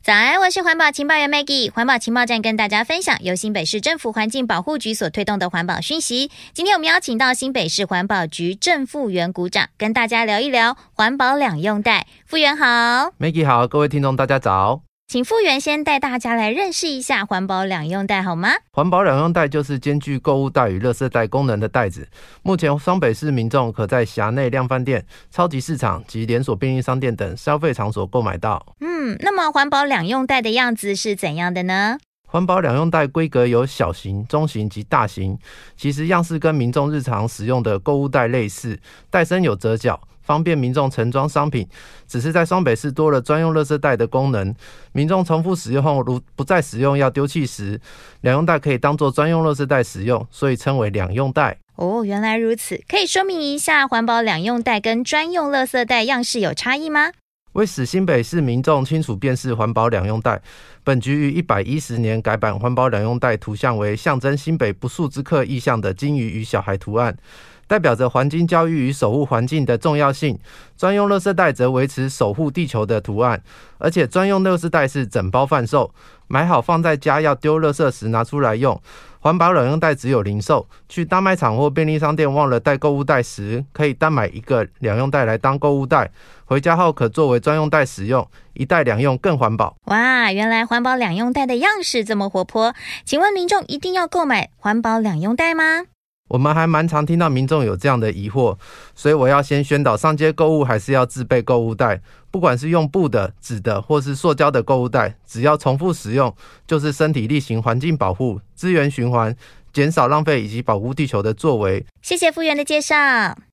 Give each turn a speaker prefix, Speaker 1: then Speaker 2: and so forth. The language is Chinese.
Speaker 1: 早安，我是环保情报员 Maggie。环保情报站跟大家分享由新北市政府环境保护局所推动的环保讯息。今天我们邀请到新北市环保局郑复原股长，跟大家聊一聊环保两用袋。复原好。
Speaker 2: Maggie 好，各位听众大家早。
Speaker 1: 请复原先带大家来认识一下环保两用袋好吗？
Speaker 2: 环保两用袋就是兼具购物袋与垃圾袋功能的袋子。目前双北市民众可在辖内量贩店、超级市场及连锁便利商店等消费场所购买到。
Speaker 1: 那么环保两用袋的样子是怎样的呢？
Speaker 2: 环保两用袋规格有小型、中型及大型，其实样式跟民众日常使用的购物袋类似，袋身有折角，方便民众盛装商品，只是在双北市多了专用垃圾袋的功能。民众重复使用后，如不再使用要丢弃时，两用袋可以当作专用垃圾袋使用，所以称为两用袋。
Speaker 1: 哦，原来如此。可以说明一下环保两用袋跟专用垃圾袋样式有差异吗？
Speaker 2: 为使新北市民众清楚辨识环保两用袋，本局于110年改版环保两用袋图像为象征新北不速之客意象的金鱼与小孩图案，代表着环境教育与守护环境的重要性。专用垃圾袋则维持守护地球的图案，而且专用垃圾袋是整包贩售，买好放在家，要丢垃圾时拿出来用。环保两用袋只有零售，去大卖场或便利商店忘了带购物袋时，可以单买一个两用袋来当购物袋，回家后可作为专用袋使用，一袋两用更环保。
Speaker 1: 哇，原来环保两用袋的样式这么活泼，请问民众一定要购买环保两用袋吗？
Speaker 2: 我们还蛮常听到民众有这样的疑惑，所以我要先宣导上街购物还是要自备购物袋，不管是用布的、纸的或是塑胶的购物袋，只要重复使用，就是身体力行环境保护、资源循环、减少浪费以及保护地球的作为。
Speaker 1: 谢谢复原的介绍。